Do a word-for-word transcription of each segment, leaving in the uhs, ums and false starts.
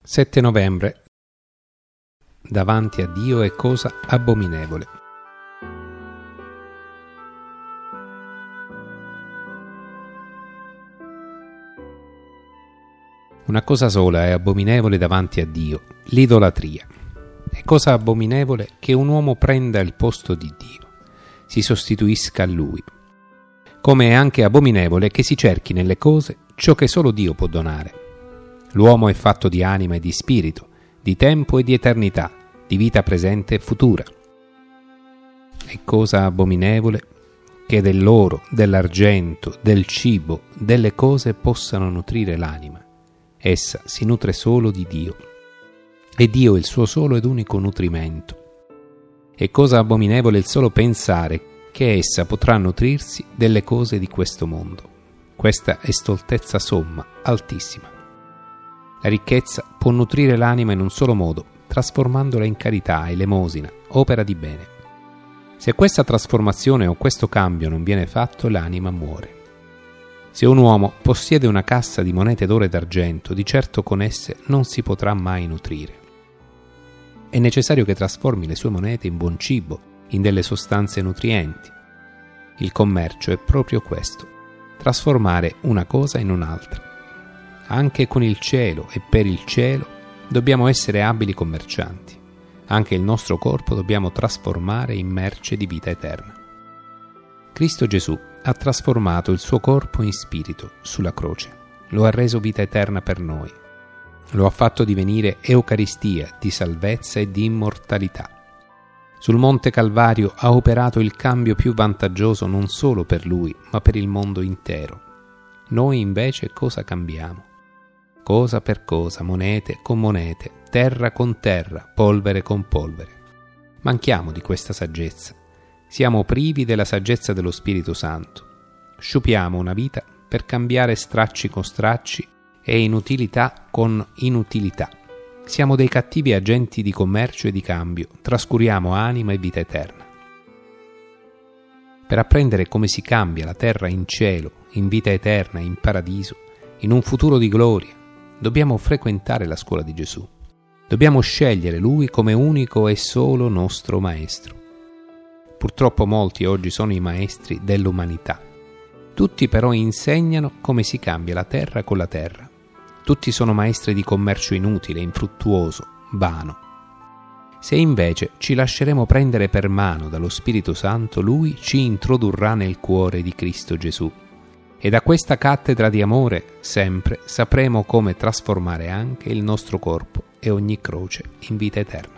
sette novembre. Davanti a Dio è cosa abominevole. Una cosa sola è abominevole davanti a Dio, l'idolatria. È cosa abominevole che un uomo prenda il posto di Dio, si sostituisca a Lui. Come è anche abominevole che si cerchi nelle cose ciò che solo Dio può donare. L'uomo è fatto di anima e di spirito, di tempo e di eternità, di vita presente e futura. È cosa abominevole che dell'oro, dell'argento, del cibo, delle cose possano nutrire l'anima. Essa si nutre solo di Dio, e Dio è il suo solo ed unico nutrimento. È cosa abominevole il solo pensare che essa potrà nutrirsi delle cose di questo mondo. Questa è stoltezza somma, altissima. La ricchezza può nutrire l'anima in un solo modo, trasformandola in carità, elemosina, opera di bene. Se questa trasformazione o questo cambio non viene fatto, l'anima muore. Se un uomo possiede una cassa di monete d'oro e d'argento, di certo con esse non si potrà mai nutrire. È necessario che trasformi le sue monete in buon cibo, in delle sostanze nutrienti. Il commercio è proprio questo, trasformare una cosa in un'altra. Anche con il cielo e per il cielo dobbiamo essere abili commercianti. Anche il nostro corpo dobbiamo trasformare in merce di vita eterna. Cristo Gesù ha trasformato il suo corpo in spirito sulla croce, lo ha reso vita eterna per noi, lo ha fatto divenire Eucaristia di salvezza e di immortalità. Sul Monte Calvario ha operato il cambio più vantaggioso non solo per Lui, ma per il mondo intero. Noi invece cosa cambiamo? Cosa per cosa, monete con monete, terra con terra, polvere con polvere. Manchiamo di questa saggezza. Siamo privi della saggezza dello Spirito Santo. Sciupiamo una vita per cambiare stracci con stracci e inutilità con inutilità. Siamo dei cattivi agenti di commercio e di cambio, trascuriamo anima e vita eterna. Per apprendere come si cambia la terra in cielo, in vita eterna, in paradiso, in un futuro di gloria, dobbiamo frequentare la scuola di Gesù. Dobbiamo scegliere Lui come unico e solo nostro Maestro. Purtroppo molti oggi sono i maestri dell'umanità. Tutti però insegnano come si cambia la terra con la terra. Tutti sono maestri di commercio inutile, infruttuoso, vano. Se invece ci lasceremo prendere per mano dallo Spirito Santo, Lui ci introdurrà nel cuore di Cristo Gesù. E da questa cattedra di amore sempre sapremo come trasformare anche il nostro corpo e ogni croce in vita eterna.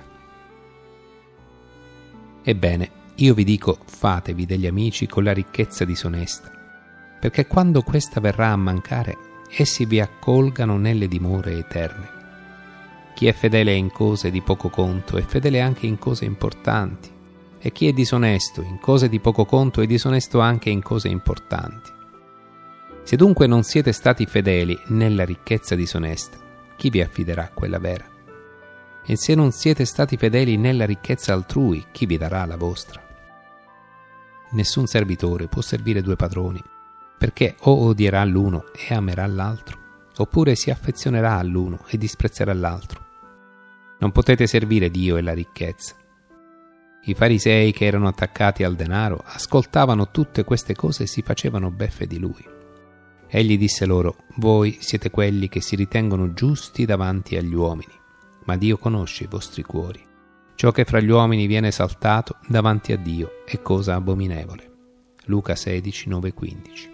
Ebbene, io vi dico, fatevi degli amici con la ricchezza disonesta, perché quando questa verrà a mancare, essi vi accolgano nelle dimore eterne. Chi è fedele in cose di poco conto è fedele anche in cose importanti, e chi è disonesto in cose di poco conto è disonesto anche in cose importanti. Se dunque non siete stati fedeli nella ricchezza disonesta, chi vi affiderà quella vera? E se non siete stati fedeli nella ricchezza altrui, chi vi darà la vostra? Nessun servitore può servire due padroni, perché o odierà l'uno e amerà l'altro, oppure si affezionerà all'uno e disprezzerà l'altro. Non potete servire Dio e la ricchezza. I farisei che erano attaccati al denaro ascoltavano tutte queste cose e si facevano beffe di Lui. Egli disse loro: voi siete quelli che si ritengono giusti davanti agli uomini, ma Dio conosce i vostri cuori. Ciò che fra gli uomini viene esaltato davanti a Dio è cosa abominevole. Luca sedici, nove quindici.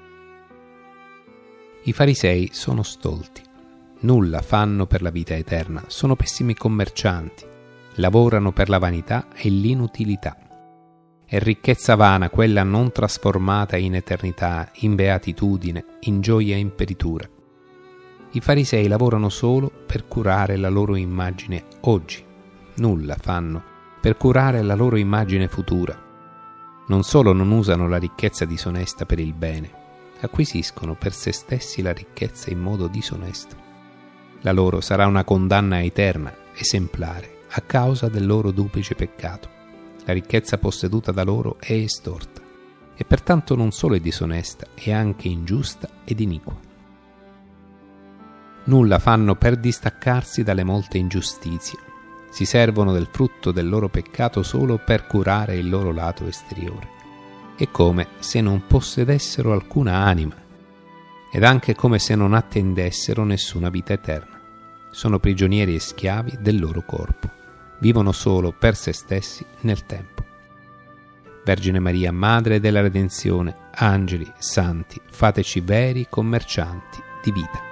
I farisei sono stolti, nulla fanno per la vita eterna, sono pessimi commercianti, lavorano per la vanità e l'inutilità. È ricchezza vana quella non trasformata in eternità, in beatitudine, in gioia e in peritura. I farisei lavorano solo per curare la loro immagine oggi, nulla fanno per curare la loro immagine futura. Non solo non usano la ricchezza disonesta per il bene, acquisiscono per se stessi la ricchezza in modo disonesto. La loro sarà una condanna eterna, esemplare, a causa del loro duplice peccato. La ricchezza posseduta da loro è estorta e pertanto non solo è disonesta, è anche ingiusta ed iniqua. nulla fanno per distaccarsi dalle molte ingiustizie, si servono del frutto del loro peccato solo per curare il loro lato esteriore. È come se non possedessero alcuna anima, ed anche come se non attendessero nessuna vita eterna. Sono prigionieri e schiavi del loro corpo, vivono solo per se stessi nel tempo. Vergine Maria, Madre della Redenzione, angeli, santi, fateci veri commercianti di vita.